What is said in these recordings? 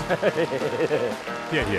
谢谢。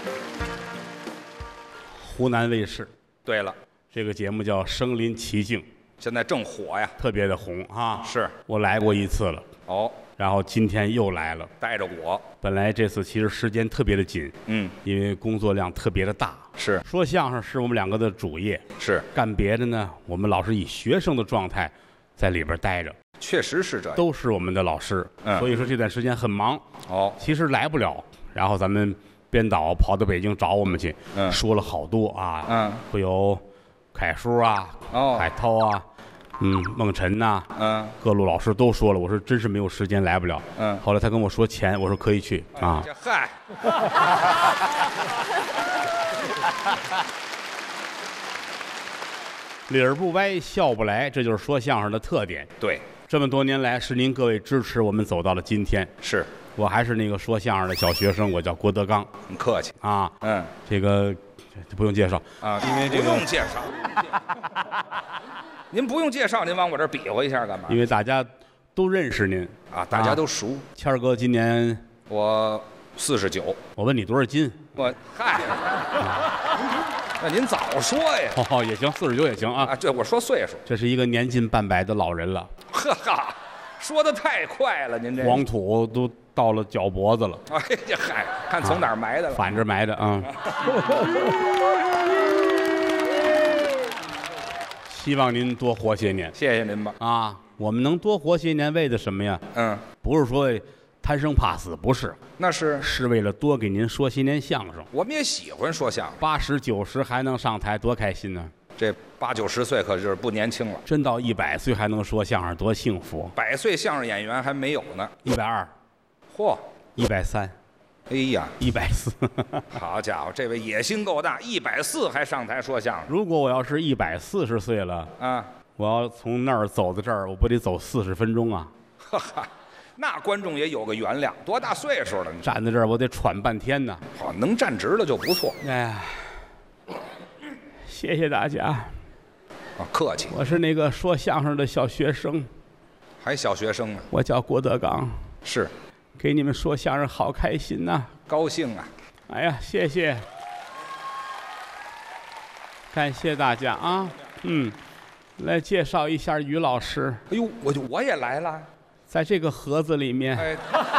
湖南卫视， 对了， 这个节目叫《身临其境》， 现在正火呀。 特别的红啊。 是， 我来过一次了， 哦， 然后今天又来了。 带着我， 本来这次其实时间特别的紧，因为工作量特别的大。 是， 说相声是我们两个的主业， 是干别的呢，我们老是以学生的状态在里边待着， 确实是这样。 都是我们的老师。所以说这段时间很忙。 哦， 其实来不了，然后咱们编导跑到北京找我们去，说了好多啊，会有凯叔啊，海涛啊，孟晨呐，各路老师都说了，我说真是没有时间来不了。后来他跟我说钱，我说可以去啊。 嗨， 理儿不歪，笑不来，这就是说相声的特点。 对， 这么多年来是您各位支持我们走到了今天。 是。 我还是那个说相声的小学生，我叫郭德纲。 很客气啊，这个不用介绍啊，因为这个不用介绍。您不用介绍，您往我这儿比划一下干嘛？ 因为大家都认识您啊，大家都熟。 谦儿哥今年我49。 我问你多少斤？ 我嗨，那您早说呀。 哦，也行，49也行啊。 啊，这我说岁数。 这是一个年近半百的老人了。 呵哈，说的太快了，您这黄土都到了脚脖子了。 哎呀嗨，看从哪儿埋的了。 反着埋的啊。希望您多活些年。 谢谢您吧。 啊，我们能多活些年，为的什么呀？不是说贪生怕死，不是， 那是为了多给您说些年相声。 我们也喜欢说相声。 80、90还能上台，多开心呢！ 这80、90岁可是不年轻了。 真到100岁还能说相声，多幸福 ！100岁相声演员还没有呢。 120， 嚯 ，130， 哎呀 ，140。 好家伙，这位野心够大，140还上台说相声。 如果我要是140岁了啊，我要从那儿走到这儿，我不得走40分钟啊？ 哈哈，那观众也有个原谅，多大岁数了？ 站在这儿我得喘半天呢。 好，能站直了就不错。 哎呀，谢谢大家。 啊，客气。 我是那个说相声的小学生， 还小学生呢。 我叫郭德纲。 是， 给你们说相声好开心呐， 高兴啊！ 哎呀，谢谢，感谢大家啊。来介绍一下于老师。 哎呦，我也来了， 在这个盒子里面。 哎。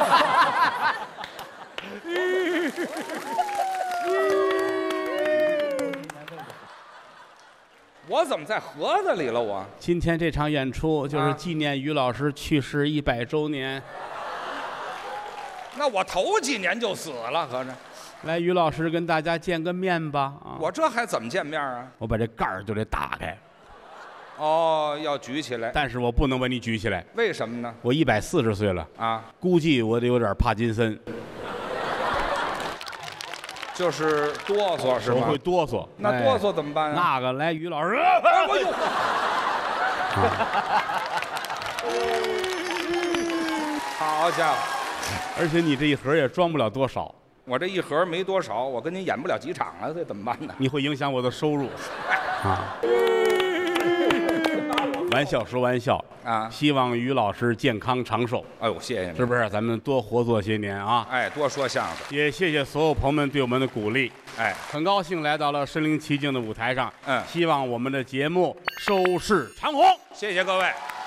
我怎么在盒子里了？我今天这场演出就是纪念于老师去世100周年。 那我头几年就死了，合着。 来，于老师跟大家见个面吧。 我这还怎么见面啊？ 我把这盖儿就得打开。 哦，要举起来。 但是我不能把你举起来。 为什么呢？ 我140岁了啊， 估计我得有点帕金森。 就是哆嗦是吗？ 我会哆嗦。 那哆嗦怎么办啊？ 那个来，于老师。 哎呦！好家伙！ 而且你这一盒也装不了多少。 我这一盒没多少，我跟您演不了几场啊，这怎么办呢？ 你会影响我的收入。啊！玩笑说玩笑啊！希望于老师健康长寿。 哎呦，谢谢你， 是不是？咱们多活做些年啊！ 哎，多说相声。 也谢谢所有朋友们对我们的鼓励。 哎， 很高兴来到了身临其境的舞台上。希望我们的节目收视长虹。 谢谢各位。